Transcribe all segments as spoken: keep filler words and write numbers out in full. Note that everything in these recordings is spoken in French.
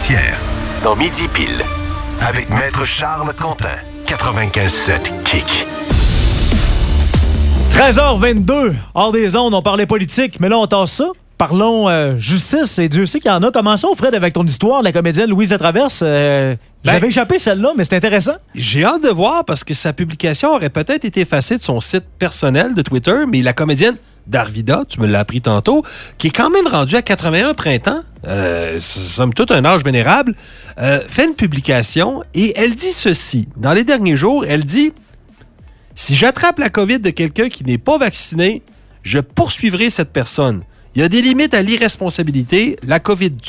judiciaire. Dans Midi Pile, avec Maître Charles Quentin, quatre-vingt-quinze sept Kick. treize heures vingt-deux, hors des ondes, on parlait politique, mais là, on tasse ça. Parlons euh, justice, et Dieu sait qu'il y en a. Commençons, Fred, avec ton histoire, la comédienne Louise Latraverse. Euh, ben, j'avais échappé celle-là, mais c'est intéressant. J'ai hâte de voir parce que sa publication aurait peut-être été effacée de son site personnel de Twitter, mais la comédienne Darvida, tu me l'as appris tantôt, qui est quand même rendue à quatre-vingt-un printemps, euh, somme toute un âge vénérable, euh, fait une publication et elle dit ceci. Dans les derniers jours, elle dit « Si j'attrape la COVID de quelqu'un qui n'est pas vacciné, je poursuivrai cette personne. Il y a des limites à l'irresponsabilité, la COVID tue. »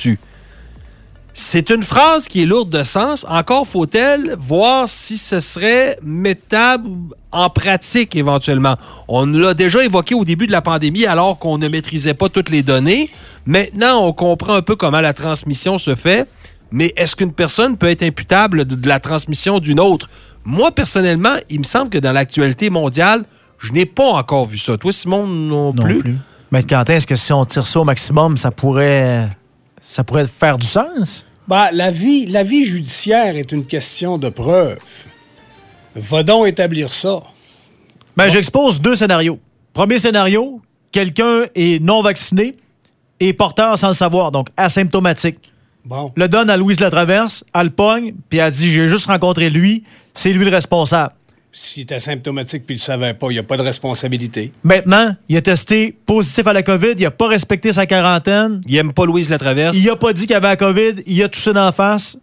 C'est une phrase qui est lourde de sens. Encore faut-il voir si ce serait mettable en pratique éventuellement. On l'a déjà évoqué au début de la pandémie alors qu'on ne maîtrisait pas toutes les données. Maintenant, on comprend un peu comment la transmission se fait. Mais est-ce qu'une personne peut être imputable de, de la transmission d'une autre? Moi, personnellement, il me semble que dans l'actualité mondiale, je n'ai pas encore vu ça. Toi, Simon, non, non plus? plus. Maître Quentin, est-ce que si on tire ça au maximum, ça pourrait... Ça pourrait faire du sens? Ben, la vie, la vie judiciaire est une question de preuve. Va donc établir ça. Ben, bon. J'expose deux scénarios. Premier scénario, quelqu'un est non vacciné et porteur sans le savoir, donc asymptomatique. Bon. Le donne à Louise Latraverse, elle le pogne, puis elle dit « J'ai juste rencontré lui, c'est lui le responsable. » S'il est asymptomatique puis il le savait pas, il n'y a pas de responsabilité. Maintenant, il a testé positif à la COVID, il n'a pas respecté sa quarantaine. Il aime pas Louise Latraverse. Il n'a pas dit qu'il avait la COVID, il a touché d'en face.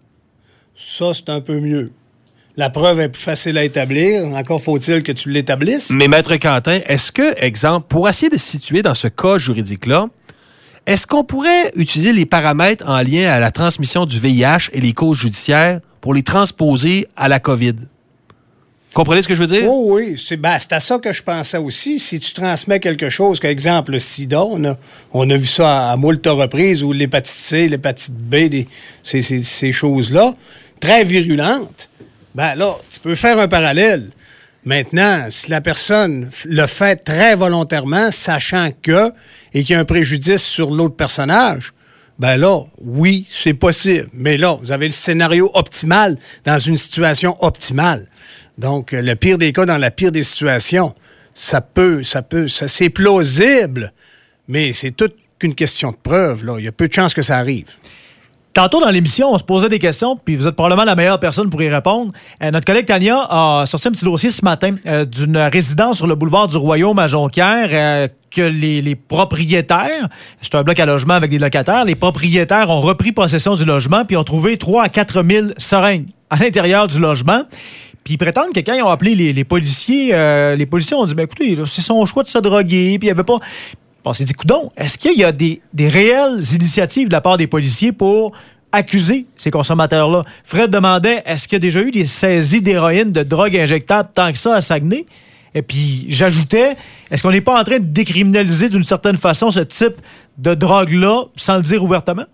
Ça, c'est un peu mieux. La preuve est plus facile à établir. Encore faut-il que tu l'établisses. Mais Maître Quentin, est-ce que, exemple, pour essayer de se situer dans ce cas juridique-là, est-ce qu'on pourrait utiliser les paramètres en lien à la transmission du V I H et les causes judiciaires pour les transposer à la COVID? Comprenez ce que je veux dire? Oh oui, c'est, ben, c'est à ça que je pensais aussi. Si tu transmets quelque chose, comme exemple le sida, on a, on a vu ça à, à moult reprises, ou l'hépatite C, l'hépatite B, des, ces, ces, ces choses-là, très virulentes, ben là, tu peux faire un parallèle. Maintenant, si la personne le fait très volontairement, sachant que, et qu'il y a un préjudice sur l'autre personnage, ben là, oui, c'est possible. Mais là, vous avez le scénario optimal dans une situation optimale. Donc, le pire des cas dans la pire des situations, ça peut, ça peut, ça, c'est plausible, mais c'est toute qu'une question de preuve, là. Il y a peu de chances que ça arrive. Tantôt dans l'émission, on se posait des questions, puis vous êtes probablement la meilleure personne pour y répondre. Euh, notre collègue Tania a sorti un petit dossier ce matin euh, d'une résidence sur le boulevard du Royaume à Jonquière euh, que les, les propriétaires, c'est un bloc à logement avec des locataires, les propriétaires ont repris possession du logement puis ont trouvé trois à quatre mille seringues à l'intérieur du logement. Puis ils prétendent que quand ils ont appelé les, les policiers, euh, les policiers ont dit ben, « Écoutez, là, c'est son choix de se droguer. » Puis il n'y avait pas... On s'est dit, coudonc, est-ce qu'il y a des, des réelles initiatives de la part des policiers pour accuser ces consommateurs-là? Fred demandait, est-ce qu'il y a déjà eu des saisies d'héroïne, de drogue injectable tant que ça à Saguenay? Et puis, j'ajoutais, est-ce qu'on n'est pas en train de décriminaliser d'une certaine façon ce type de drogue-là sans le dire ouvertement?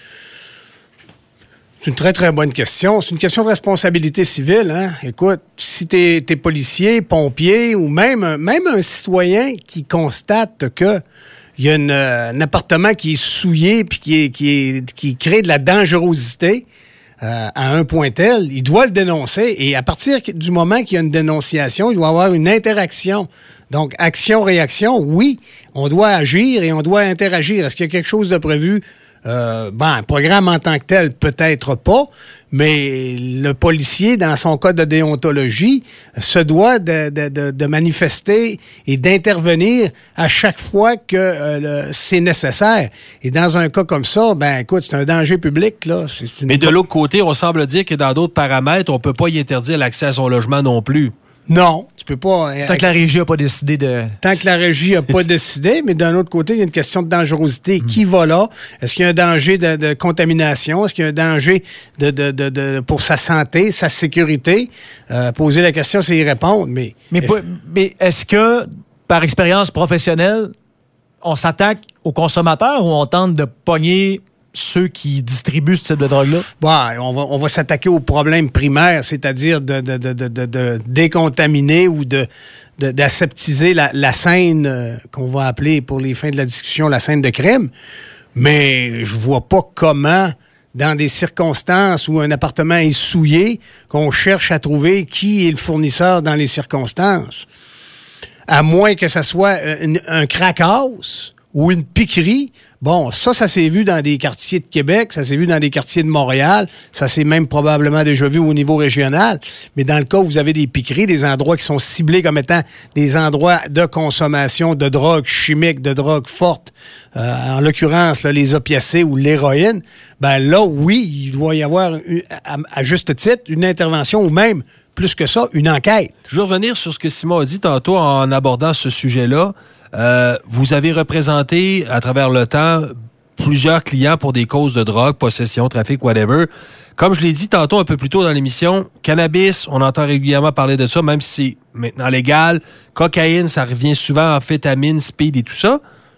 C'est une très, très bonne question. C'est une question de responsabilité civile, hein. Écoute, si t'es, t'es policier, pompier ou même, même un citoyen qui constate que il y a une, un appartement qui est souillé puis qui, est, qui, est, qui crée de la dangerosité euh, à un point tel, il doit le dénoncer. Et à partir du moment qu'il y a une dénonciation, il doit y avoir une interaction. Donc, action-réaction, oui, on doit agir et on doit interagir. Est-ce qu'il y a quelque chose de prévu? Euh, ben, un programme en tant que tel, peut-être pas, mais le policier, dans son code de déontologie, se doit de, de, de, de manifester et d'intervenir à chaque fois que euh, le, c'est nécessaire. Et dans un cas comme ça, ben écoute, c'est un danger public, là. C'est une... Mais de l'autre côté, on semble dire que dans d'autres paramètres, on peut pas y interdire l'accès à son logement non plus. Non, tu peux pas... Tant que la régie n'a pas décidé de... Tant que la régie n'a pas décidé, mais d'un autre côté, il y a une question de dangerosité. Mmh. Qui va là? Est-ce qu'il y a un danger de, de contamination? Est-ce qu'il y a un danger de, de, de, de, pour sa santé, sa sécurité? Euh, poser la question, c'est y répondre, mais... Mais, est-ce... mais est-ce que, par expérience professionnelle, on s'attaque aux consommateurs ou on tente de pogner ceux qui distribuent ce type de drogue-là? Ouais, on va, on va s'attaquer au problème primaire, c'est-à-dire de, de, de, de, de, de décontaminer ou de, de, d'aseptiser la, la scène euh, qu'on va appeler pour les fins de la discussion la scène de crime. Mais je vois pas comment, dans des circonstances où un appartement est souillé, qu'on cherche à trouver qui est le fournisseur dans les circonstances. À moins que ça soit un, un crack house ou une piquerie. Bon, ça, ça s'est vu dans des quartiers de Québec, ça s'est vu dans des quartiers de Montréal, ça s'est même probablement déjà vu au niveau régional. Mais dans le cas où vous avez des piqueries, des endroits qui sont ciblés comme étant des endroits de consommation de drogues chimiques, de drogues fortes, euh, en l'occurrence là, les opiacés ou l'héroïne, ben là, oui, il doit y avoir, à, à juste titre, une intervention ou même, plus que ça, une enquête. Je veux revenir sur ce que Simon a dit tantôt en abordant ce sujet-là. Euh, vous avez représenté à travers le temps plusieurs clients pour des causes de drogue, possession, trafic, whatever. Comme je l'ai dit tantôt un peu plus tôt dans l'émission, cannabis, on entend régulièrement parler de ça, même si c'est maintenant légal. Cocaïne, ça revient souvent, amphétamine, speed et tout ça.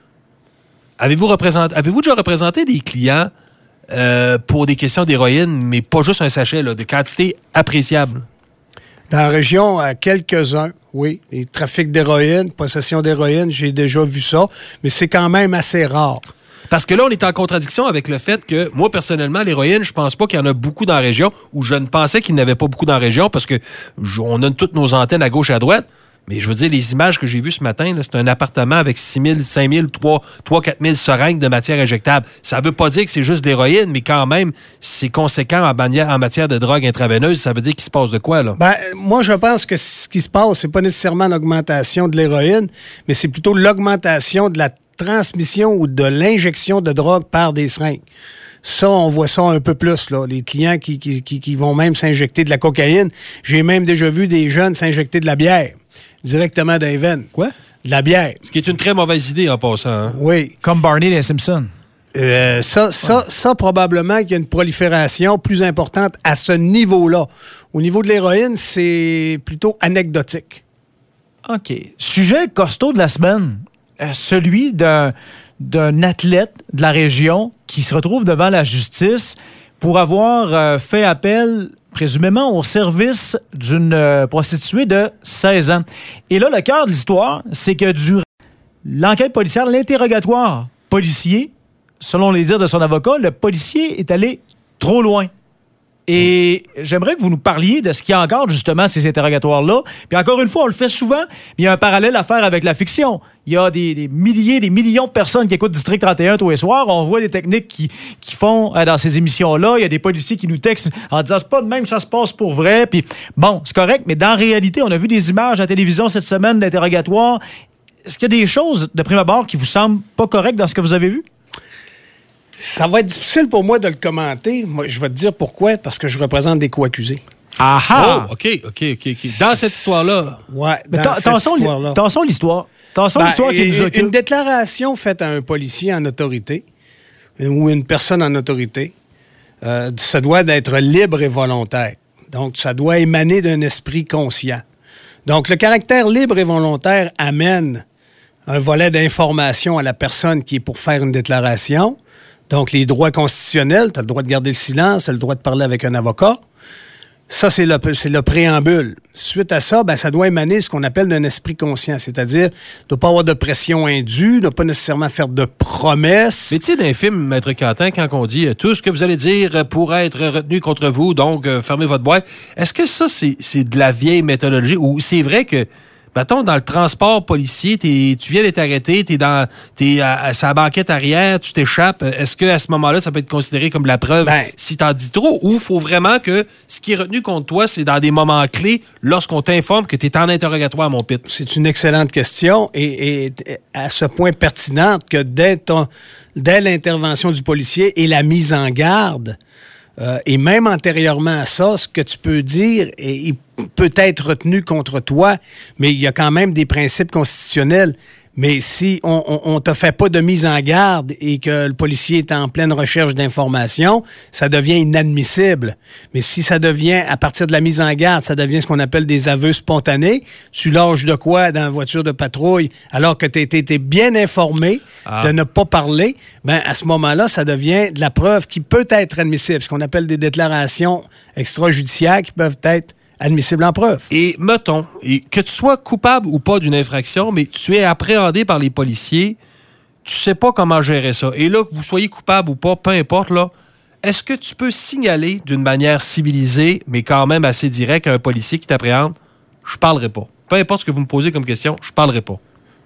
Avez-vous représenté, avez-vous déjà représenté des clients euh, pour des questions d'héroïne, mais pas juste un sachet, là, de quantité appréciable? Dans la région, à quelques-uns, oui. Les trafics d'héroïne, possession d'héroïne, j'ai déjà vu ça, mais c'est quand même assez rare. Parce que là, on est en contradiction avec le fait que, moi, personnellement, l'héroïne, je pense pas qu'il y en a beaucoup dans la région, ou je ne pensais qu'il n'y en avait pas beaucoup dans la région, parce que on a toutes nos antennes à gauche et à droite. Mais je veux dire, les images que j'ai vues ce matin, là, c'est un appartement avec six mille, cinq mille, trois mille, quatre mille seringues de matière injectable. Ça veut pas dire que c'est juste de l'héroïne, mais quand même, c'est conséquent en, manière, en matière de drogue intraveineuse. Ça veut dire qu'il se passe de quoi, là? Ben, moi, je pense que ce qui se passe, c'est pas nécessairement l'augmentation de l'héroïne, mais c'est plutôt l'augmentation de la transmission ou de l'injection de drogue par des seringues. Ça, on voit ça un peu plus, là. Les clients qui, qui, qui, qui vont même s'injecter de la cocaïne. J'ai même déjà vu des jeunes s'injecter de la bière. Directement dans les veines. Quoi? De la bière. Ce qui est une très mauvaise idée en passant. Hein? Oui. Comme Barney des Simpsons. Euh, ça, ça, ouais. ça, probablement qu'il y a une prolifération plus importante à ce niveau-là. Au niveau de l'héroïne, c'est plutôt anecdotique. OK. Sujet costaud de la semaine. Euh, celui d'un, d'un athlète de la région qui se retrouve devant la justice pour avoir euh, fait appel présumément au service d'une euh, prostituée de seize ans. Et là, le cœur de l'histoire, c'est que durant l'enquête policière, l'interrogatoire policier, selon les dires de son avocat, le policier est allé trop loin. Et j'aimerais que vous nous parliez de ce qui encadre justement ces interrogatoires-là. Puis encore une fois, on le fait souvent, mais il y a un parallèle à faire avec la fiction. Il y a des, des milliers, des millions de personnes qui écoutent District trente et un tous les soirs. On voit des techniques qui, qui font euh, dans ces émissions-là. Il y a des policiers qui nous textent en disant « c'est pas de même, ça se passe pour vrai ». Puis bon, c'est correct, mais dans la réalité, on a vu des images à la télévision cette semaine d'interrogatoires. Est-ce qu'il y a des choses de prime abord qui vous semblent pas correctes dans ce que vous avez vu? Ça va être difficile pour moi de le commenter. Moi, je vais te dire pourquoi, parce que je représente des co-accusés. Ah ah! Oh, OK, OK, OK. okay. Dans cette histoire-là. Ouais, mais dans cette histoire-là. Tassons l'histoire. Tassons ben, l'histoire qui nous occupe. Une déclaration faite à un policier en autorité, ou une personne en autorité, euh, ça doit d'être libre et volontaire. Donc, ça doit émaner d'un esprit conscient. Donc, le caractère libre et volontaire amène un volet d'information à la personne qui est pour faire une déclaration. Donc, les droits constitutionnels, tu as le droit de garder le silence, tu as le droit de parler avec un avocat. Ça, c'est le, c'est le préambule. Suite à ça, ben, ça doit émaner ce qu'on appelle d'un esprit conscient, c'est-à-dire ne doit pas avoir de pression indue, ne doit pas nécessairement faire de promesses. Mais tu sais, dans les films, Maître Quentin, quand on dit « tout ce que vous allez dire pourrait être retenu contre vous, donc euh, fermez votre boîte », est-ce que ça, c'est, c'est de la vieille méthodologie ou c'est vrai que mettons, dans le transport policier, t'es, tu viens d'être arrêté, t'es dans, t'es à, à sa banquette arrière, tu t'échappes. Est-ce qu'à ce moment-là, ça peut être considéré comme de la preuve ben, si t'en dis trop? Ou il faut vraiment que ce qui est retenu contre toi, c'est dans des moments clés lorsqu'on t'informe que t'es en interrogatoire, mon pit? C'est une excellente question et, et à ce point pertinente que dès, ton, dès l'intervention du policier et la mise en garde, Euh, et même antérieurement à ça, ce que tu peux dire, et, il peut être retenu contre toi, mais il y a quand même des principes constitutionnels. Mais si on ne te fait pas de mise en garde et que le policier est en pleine recherche d'informations, ça devient inadmissible. Mais si ça devient, à partir de la mise en garde, ça devient ce qu'on appelle des aveux spontanés, tu lâches de quoi dans la voiture de patrouille alors que tu as été bien informé ah. de ne pas parler, ben à ce moment-là, ça devient de la preuve qui peut être admissible, ce qu'on appelle des déclarations extrajudiciaires qui peuvent être admissible en preuve. Et mettons, et que tu sois coupable ou pas d'une infraction, mais tu es appréhendé par les policiers, tu sais pas comment gérer ça. Et là, que vous soyez coupable ou pas, peu importe, là, est-ce que tu peux signaler d'une manière civilisée, mais quand même assez directe, à un policier qui t'appréhende, je parlerai pas. Peu importe ce que vous me posez comme question, je parlerai pas.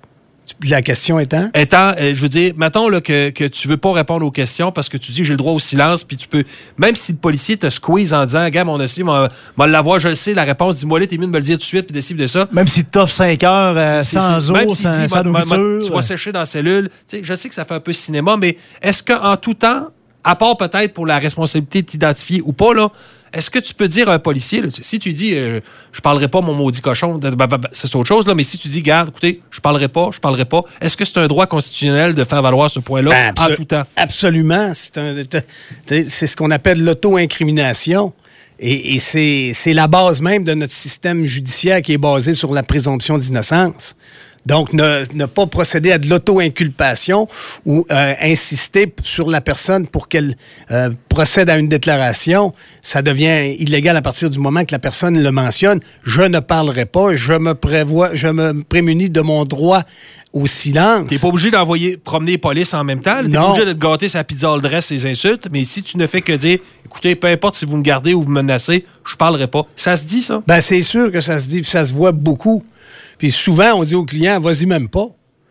La question étant? Étant, euh, je veux dire, mettons là, que, que tu veux pas répondre aux questions parce que tu dis j'ai le droit au silence, puis tu peux, même si le policier te squeeze en disant, gars, mon aussi, m'a l'avoir, je le sais, la réponse, dis-moi là, t'es mieux de me le dire tout de suite, puis décide de ça. Même si tu t'offres cinq heures euh, C'est- c'est- sans c'est- eau, même s'il sans, dit, sans ma- ma- ma- nourriture. tu vas sécher dans la cellule. Tu sais, je sais que ça fait un peu cinéma, mais est-ce qu'en tout temps, à part peut-être pour la responsabilité de t'identifier ou pas, là, est-ce que tu peux dire à un policier, là, si tu dis euh, je parlerai pas mon maudit cochon, bah, bah, bah, c'est autre chose, là, mais si tu dis, garde, écoutez, je parlerai pas, je parlerai pas, est-ce que c'est un droit constitutionnel de faire valoir ce point-là Ben, en absol- tout temps? Absolument. C'est un- c'est ce qu'on appelle l'auto-incrimination. Et, et c'est c'est la base même de notre système judiciaire qui est basé sur la présomption d'innocence. Donc, ne, ne pas procéder à de l'auto-inculpation ou euh, insister sur la personne pour qu'elle euh, procède à une déclaration, ça devient illégal à partir du moment que la personne le mentionne. Je ne parlerai pas, je me prévois, je me prémunis de mon droit au silence. T'es pas obligé d'envoyer promener les polices en même temps. T'es pas Non. obligé de te gâter sa pizza all dress, ses insultes. Mais si tu ne fais que dire, écoutez, peu importe si vous me gardez ou vous me menacez, je parlerai pas. Ça se dit, ça? Ben, c'est sûr que ça se dit, puis ça se voit beaucoup. Puis souvent, on dit aux clients, vas-y même pas.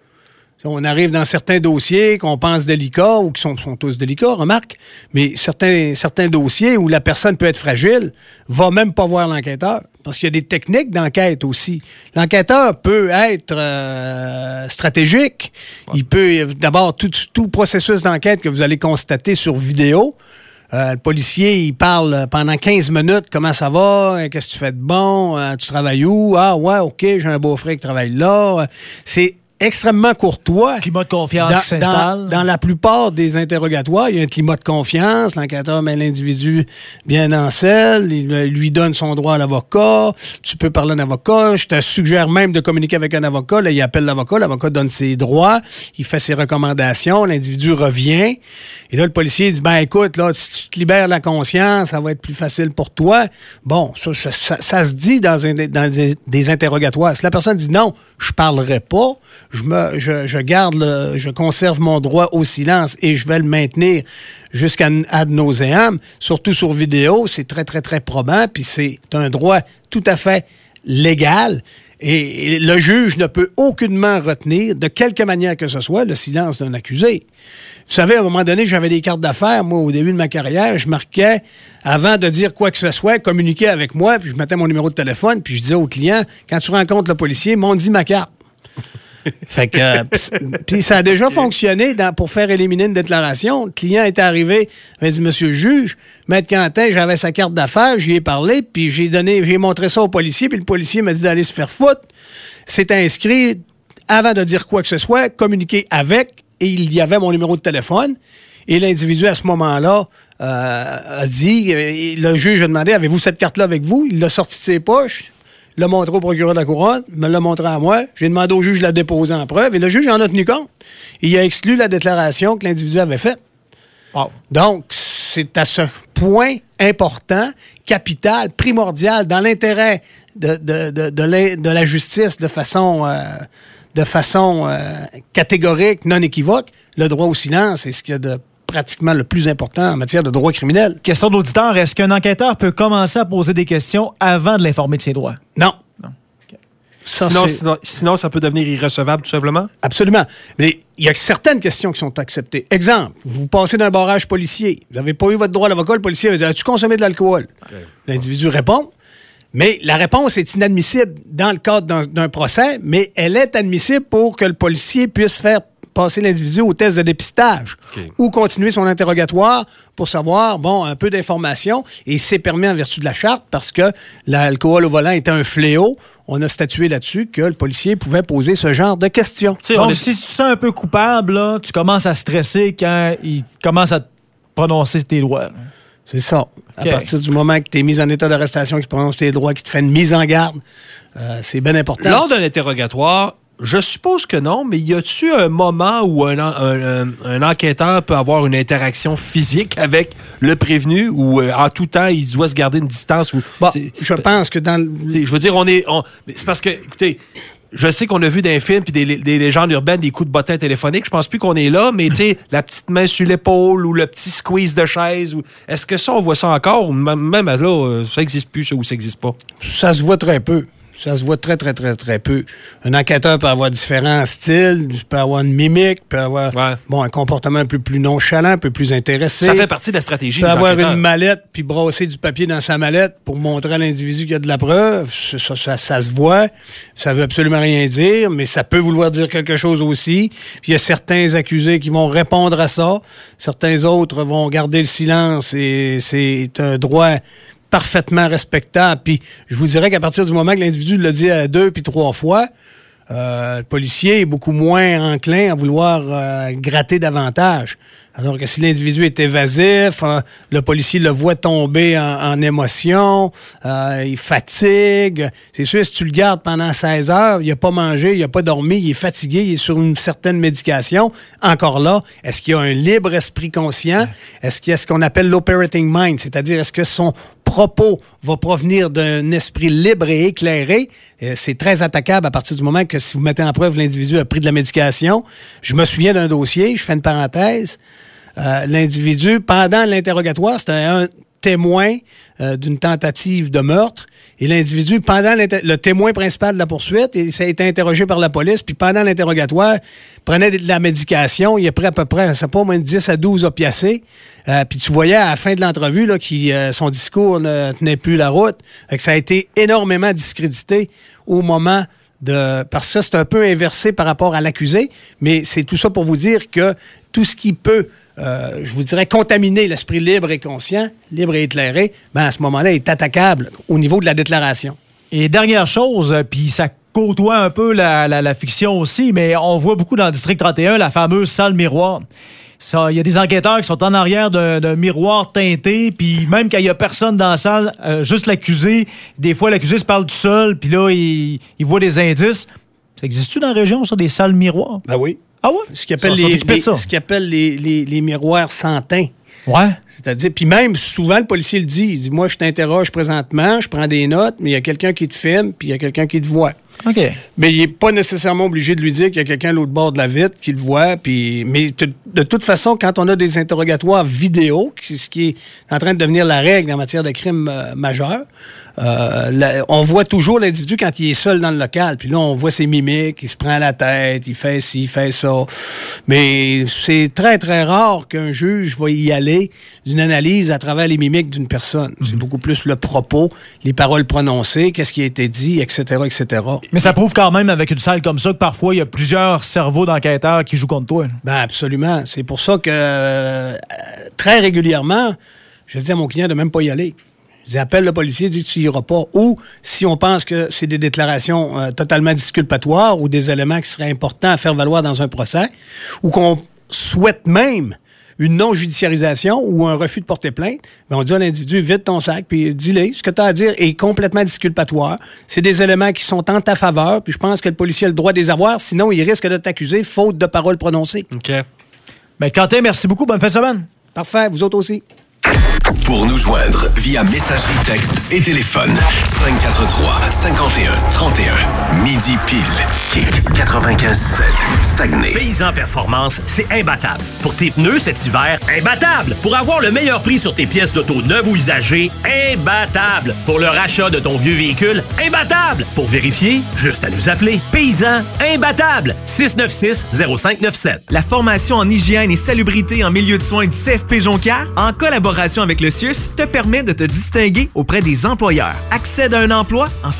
On arrive dans certains dossiers qu'on pense délicats ou qui sont, sont tous délicats, remarque, mais certains, certains dossiers où la personne peut être fragile, va même pas voir l'enquêteur. Parce qu'il y a des techniques d'enquête aussi. L'enquêteur peut être euh, stratégique. Il peut, d'abord, tout, tout processus d'enquête que vous allez constater sur vidéo. Euh, le policier, il parle pendant quinze minutes, comment ça va, euh, qu'est-ce que tu fais de bon, euh, tu travailles où, ah ouais, ok, j'ai un beau-frère qui travaille là. Euh, C'est extrêmement courtois. Climat de confiance Dans, qui s'installe. dans, dans la plupart des interrogatoires, il y a un climat de confiance. L'enquêteur met l'individu bien en selle. Il euh, lui donne son droit à l'avocat. Tu peux parler à un avocat. Je te suggère même de communiquer avec un avocat. Là, il appelle l'avocat. L'avocat donne ses droits. Il fait ses recommandations. L'individu revient. Et là, le policier dit, ben écoute, là, si tu te libères la conscience, ça va être plus facile pour toi. Bon, ça, ça, ça, ça se dit dans, un, dans des, des interrogatoires. Si la personne dit non, je parlerai pas, je me, je, je garde le, je conserve mon droit au silence et je vais le maintenir jusqu'à ad nauseam, surtout sur vidéo, c'est très, très, très probant, puis c'est un droit tout à fait légal. Et, et le juge ne peut aucunement retenir, de quelque manière que ce soit, le silence d'un accusé. Vous savez, à un moment donné, j'avais des cartes d'affaires. Moi, au début de ma carrière, je marquais, avant de dire quoi que ce soit, communiquer avec moi, puis je mettais mon numéro de téléphone, puis je disais au client, quand tu rencontres le policier, m'on dit ma carte. Fait que, euh, puis ça a déjà fonctionné dans, pour faire éliminer une déclaration. Le client est arrivé, il m'a dit, monsieur le juge, Maître Quentin, j'avais sa carte d'affaires, j'y ai parlé, puis j'ai donné, j'ai montré ça au policier, puis le policier m'a dit d'aller se faire foutre. C'est inscrit, avant de dire quoi que ce soit, communiquer avec, et il y avait mon numéro de téléphone. Et l'individu, à ce moment-là, euh, a dit, euh, le juge a demandé, avez-vous cette carte-là avec vous? Il l'a sorti de ses poches. L'a montré au procureur de la Couronne, me l'a montré à moi. J'ai demandé au juge de la déposer en preuve et le juge en a tenu compte. Il a exclu la déclaration que l'individu avait faite. Wow. Donc, c'est à ce point important, capital, primordial, dans l'intérêt de, de, de, de, la, de la justice de façon, euh, de façon euh, catégorique, non équivoque, le droit au silence est ce qu'il y a de pratiquement le plus important en matière de droit criminel. Question d'auditeur, est-ce qu'un enquêteur peut commencer à poser des questions avant de l'informer de ses droits? Non. Non. Okay. Ça, Sinon, c'est- sinon, sinon, ça peut devenir irrecevable, tout simplement? Absolument. Mais il y a certaines questions qui sont acceptées. Exemple, vous passez d'un barrage policier. Vous n'avez pas eu votre droit à l'avocat. Le policier a dit, as-tu consommé de l'alcool? Okay. L'individu répond. Mais la réponse est inadmissible dans le cadre d'un, d'un procès, mais elle est admissible pour que le policier puisse faire passer l'individu au test de dépistage okay. ou continuer son interrogatoire pour savoir, bon, un peu d'informations. Et c'est permis en vertu de la charte parce que l'alcool au volant était un fléau. On a statué là-dessus que le policier pouvait poser ce genre de questions. Donc, est... si tu te sens un peu coupable, là, tu commences à stresser quand il commence à te prononcer tes droits. C'est ça. Okay. À partir du moment que tu es mis en état d'arrestation, qui te prononce tes droits, qui te fait une mise en garde, euh, c'est bien important. Lors d'un interrogatoire, je suppose que non, mais y a-tu un moment où un, un, un, un enquêteur peut avoir une interaction physique avec le prévenu ou euh, en tout temps, il doit se garder une distance? Ou, bon, je pense que dans... Je veux dire, on est... On, c'est parce que, écoutez, je sais qu'on a vu dans les films puis des, des légendes urbaines des coups de bottin téléphoniques. Je pense plus qu'on est là, mais tu sais, la petite main sur l'épaule ou le petit squeeze de chaise. Ou... Est-ce que ça, on voit ça encore? Ou même là, ça n'existe plus, ça, ou ça n'existe pas? Ça se voit très peu. Ça se voit très, très, très, très peu. Un enquêteur peut avoir différents styles, peut avoir une mimique, peut avoir ouais. bon, un comportement un peu plus nonchalant, un peu plus intéressé. Ça fait partie de la stratégie. Peut des avoir enquêteurs. une mallette puis brasser du papier dans sa mallette pour montrer à l'individu qu'il y a de la preuve. Ça, ça, ça, ça se voit. Ça veut absolument rien dire, mais ça peut vouloir dire quelque chose aussi. Puis il y a certains accusés qui vont répondre à ça. Certains autres vont garder le silence et c'est un droit parfaitement respectable. Puis je vous dirais qu'à partir du moment que l'individu l'a dit à deux puis trois fois, euh, le policier est beaucoup moins enclin à vouloir euh, gratter davantage. Alors que si l'individu est évasif, euh, le policier le voit tomber en, en émotion, euh, il fatigue. C'est sûr, si tu le gardes pendant seize heures, il n'a pas mangé, il n'a pas dormi, il est fatigué, il est sur une certaine médication. Encore là, est-ce qu'il y a un libre esprit conscient? Est-ce qu'il y a ce qu'on appelle l'operating mind? C'est-à-dire, est-ce que son propos va provenir d'un esprit libre et éclairé? Euh, c'est très attaquable à partir du moment que si vous mettez en preuve l'individu a pris de la médication. Je me souviens d'un dossier, je fais une parenthèse. Euh, l'individu, pendant l'interrogatoire, c'était un témoin euh, d'une tentative de meurtre. Et l'individu, pendant le témoin principal de la poursuite, il s'est été interrogé par la police, puis pendant l'interrogatoire, prenait de la médication. Il a pris à peu près, c'est pas moins de dix à douze opiacés. Euh, puis tu voyais à la fin de l'entrevue là, que euh, son discours ne tenait plus la route. Fait que ça a été énormément discrédité au moment de... Parce que ça, c'est un peu inversé par rapport à l'accusé, mais c'est tout ça pour vous dire que tout ce qui peut... Euh, je vous dirais, contaminer l'esprit libre et conscient, libre et éclairé, ben à ce moment-là, est attaquable au niveau de la déclaration. Et dernière chose, puis ça côtoie un peu la, la, la fiction aussi, mais on voit beaucoup dans le District trente et un la fameuse salle miroir. Il y a des enquêteurs qui sont en arrière d'un, d'un miroir teinté, puis même quand il n'y a personne dans la salle, euh, juste l'accusé, des fois l'accusé se parle tout seul, puis là, il, il voit des indices. Ça existe-tu dans la région, ça, des salles miroirs? Ben oui. Ah ouais? Ce qu'ils appellent, ça, les, les, les, ce qu'ils appellent les, les, les miroirs sans teint. Ouais. C'est-à-dire, puis même, souvent, le policier le dit. Il dit, moi, je t'interroge présentement, je prends des notes, mais il y a quelqu'un qui te filme, puis il y a quelqu'un qui te voit. OK. Mais il n'est pas nécessairement obligé de lui dire qu'il y a quelqu'un à l'autre bord de la vitre qui le voit. Puis, mais t- de toute façon, quand on a des interrogatoires vidéo, ce qui est en train de devenir la règle en matière de crimes euh, majeurs, euh, la, on voit toujours l'individu quand il est seul dans le local. Puis là, on voit ses mimiques, il se prend la tête, il fait ci, il fait ça. Mais c'est très, très rare qu'un juge va y aller d'une analyse à travers les mimiques d'une personne. Mm-hmm. C'est beaucoup plus le propos, les paroles prononcées, qu'est-ce qui a été dit, et cetera, et cetera. Mais ça prouve quand même, avec une salle comme ça, que parfois, il y a plusieurs cerveaux d'enquêteurs qui jouent contre toi. Ben absolument. C'est pour ça que, euh, très régulièrement, je dis à mon client de même pas y aller. Je dis, appelle le policier, dis que tu y iras pas. Ou, si on pense que c'est des déclarations euh, totalement disculpatoires ou des éléments qui seraient importants à faire valoir dans un procès, ou qu'on souhaite même une non-judiciarisation ou un refus de porter plainte, ben on dit à l'individu, vide ton sac, puis dis-le, ce que tu as à dire est complètement disculpatoire. C'est des éléments qui sont en ta faveur, puis je pense que le policier a le droit de les avoir, sinon il risque de t'accuser faute de paroles prononcées. OK. Ben, Quentin, merci beaucoup. Bonne fin de semaine. Parfait. Vous autres aussi. Pour nous joindre via messagerie texte et téléphone, cinq quatre trois, cinq un, trois un, midi pile, Kick quatre-vingt-quinze sept, Saguenay. Paysan Performance, c'est imbattable. Pour tes pneus cet hiver, imbattable. Pour avoir le meilleur prix sur tes pièces d'auto neuves ou usagées, imbattable. Pour le rachat de ton vieux véhicule, imbattable. Pour vérifier, juste à nous appeler. Paysan, imbattable. six neuf six, zéro cinq neuf sept. La formation en hygiène et salubrité en milieu de soins du C F P Jonquière, en collaboration avec le C I U S, te permet de te distinguer auprès des employeurs. Accède à un emploi en